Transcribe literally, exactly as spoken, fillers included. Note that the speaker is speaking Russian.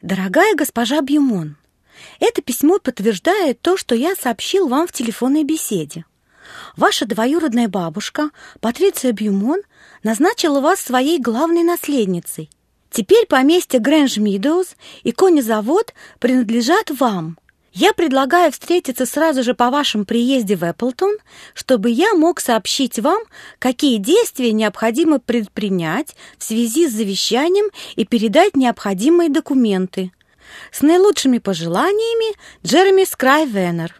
Дорогая госпожа Бьюмон, это письмо подтверждает то, что я сообщил вам в телефонной беседе. Ваша двоюродная бабушка, Патриция Бьюмон, назначила вас своей главной наследницей. Теперь поместье Грэндж-Мидоуз и конезавод принадлежат вам. Я предлагаю встретиться сразу же по вашем приезде в Эпплтон, чтобы я мог сообщить вам, какие действия необходимо предпринять в связи с завещанием и передать необходимые документы. С наилучшими пожеланиями, Джереми Скрайвенер.